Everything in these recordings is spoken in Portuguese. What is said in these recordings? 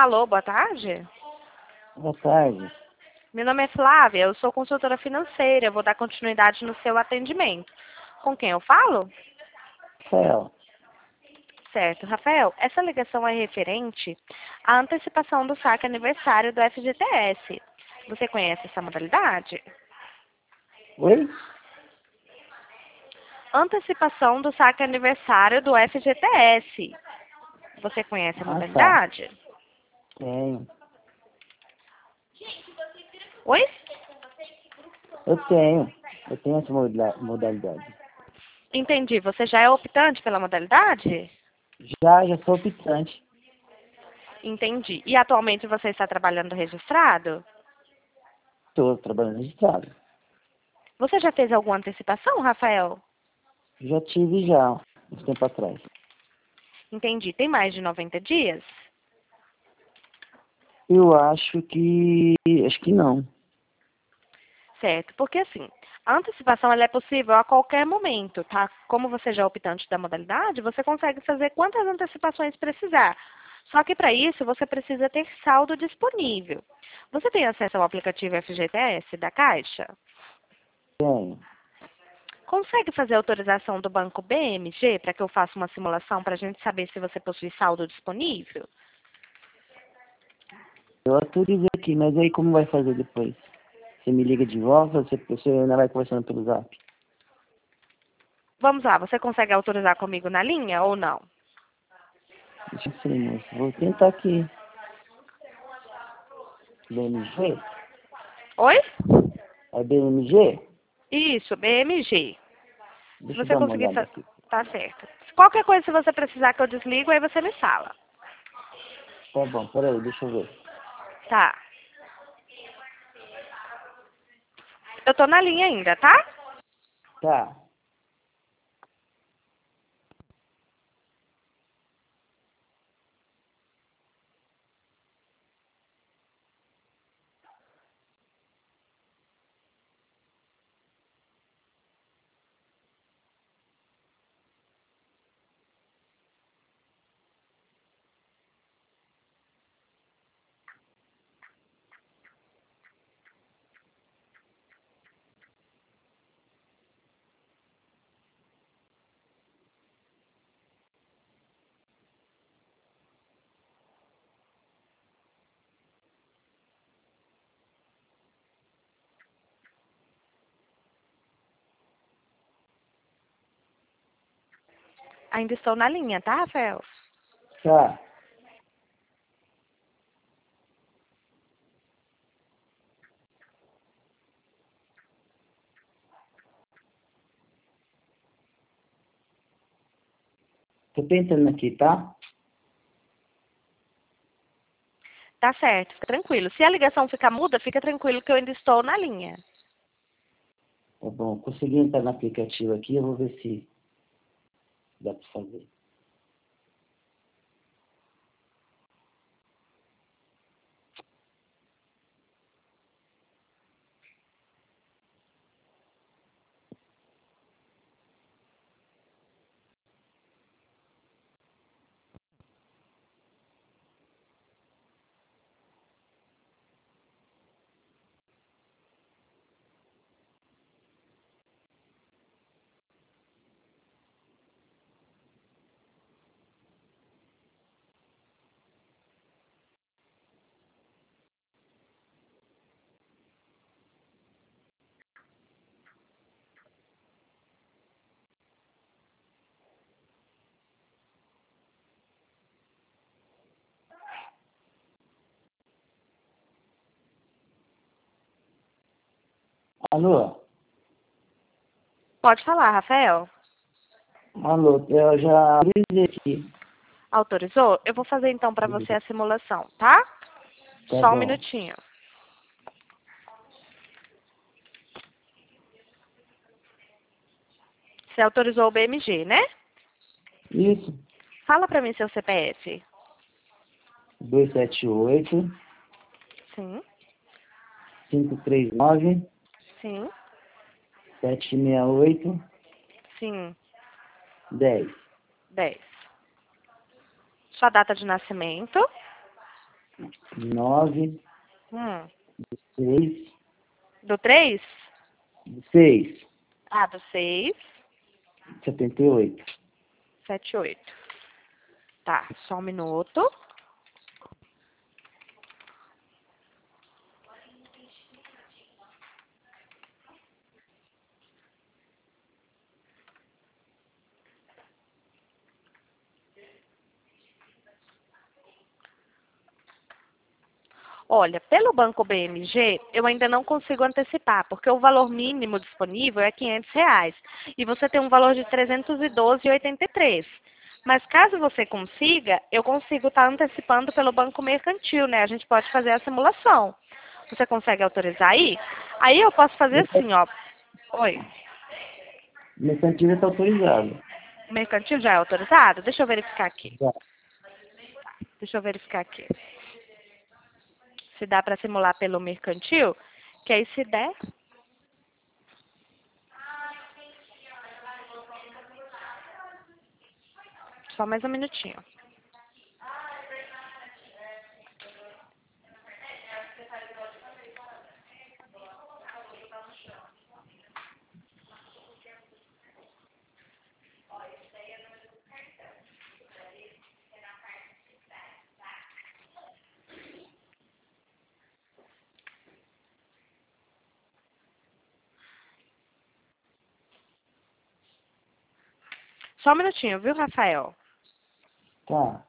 Alô, boa tarde. Boa tarde. Meu nome é Flávia, eu sou consultora financeira. Eu vou dar continuidade no seu atendimento. Com quem eu falo? Rafael, Certo, Rafael, essa ligação é referente à antecipação do saque aniversário do FGTS. Você conhece essa modalidade? oi? Antecipação do saque aniversário do FGTS. Você conhece a Ah, tá. modalidade? Tenho. Oi? Eu tenho. Eu tenho essa modalidade. Entendi. Você já é optante pela modalidade? Já sou optante. Entendi. E atualmente você está trabalhando registrado? Estou trabalhando registrado. Você já fez alguma antecipação, Rafael? Já tive já, uns tempo atrás. Entendi. Tem mais de 90 dias? Eu acho que... Acho que não. Certo, porque assim, a antecipação ela é possível a qualquer momento, tá? Como você já é optante da modalidade, você consegue fazer quantas antecipações precisar. Só que para isso você precisa ter saldo disponível. Você tem acesso ao aplicativo FGTS da Caixa? Tenho. Consegue fazer a autorização do banco BMG para que eu faça uma simulação para a gente saber se você possui saldo disponível? Eu autorizei aqui, mas aí como vai fazer depois? Você me liga de volta ou você ainda vai conversando pelo zap? Vamos lá, você consegue autorizar comigo na linha ou não? Deixa eu ver, moço. Vou tentar aqui. BMG? Oi? É BMG? Isso, BMG. Se Deixa eu você dar uma conseguir, olhada aqui. tá certo. Qualquer coisa, se você precisar que eu desligo, aí você me fala. Tá bom, peraí, deixa eu ver. Tá. Eu tô na linha ainda, tá? Tá. Ainda estou na linha, tá, Rafael? Tá. Tô tentando aqui, tá? Tá certo, fica tranquilo. Se a ligação ficar muda, fica tranquilo que eu ainda estou na linha. Tá bom. Consegui entrar no aplicativo aqui, eu vou ver se dá pra fazer. Alô? Pode falar, Rafael. Alô, eu já avisei aqui. Autorizou? Eu vou fazer então para você a simulação, tá? Tá Só um bom. minutinho. Você autorizou o BMG, né? Isso. Fala para mim seu CPF. 278 Sim, 539 sim, 768 sim. 10. 10. Sua data de nascimento. 9, Hum. 6, Do 3? 6, Ah, do 6, 78. 78. Tá, só um minuto. Olha, pelo Banco BMG, eu ainda não consigo antecipar, porque o valor mínimo disponível é R$ 500 e você tem um valor de 312,83. Mas caso você consiga, eu consigo estar antecipando pelo Banco Mercantil, né? A gente pode fazer a simulação. Você consegue autorizar aí? Aí eu posso fazer assim, ó. Oi. Mercantil está autorizado. O mercantil já é autorizado? Deixa eu verificar aqui. Já. Deixa eu verificar aqui. Se dá para simular pelo mercantil, que aí se der. Só mais um minutinho. Só um minutinho, viu, Rafael? Tá.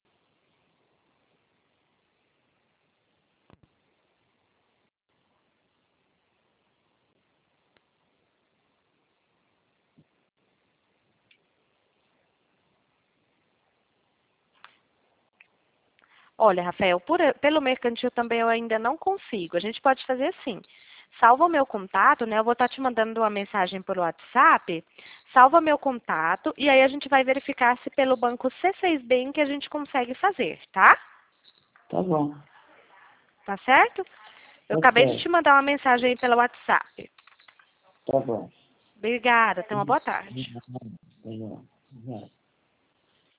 Olha, Rafael, pelo mercantil também eu ainda não consigo. A gente pode fazer assim. Salva o meu contato, né? Eu vou estar te mandando uma mensagem por WhatsApp. Salva meu contato e aí a gente vai verificar se pelo banco C6 Bank a gente consegue fazer, tá? Tá bom. Tá certo? Eu Tá acabei de te certo. mandar uma mensagem aí pelo WhatsApp. Tá bom. Obrigada, tenha uma boa tarde. Obrigado.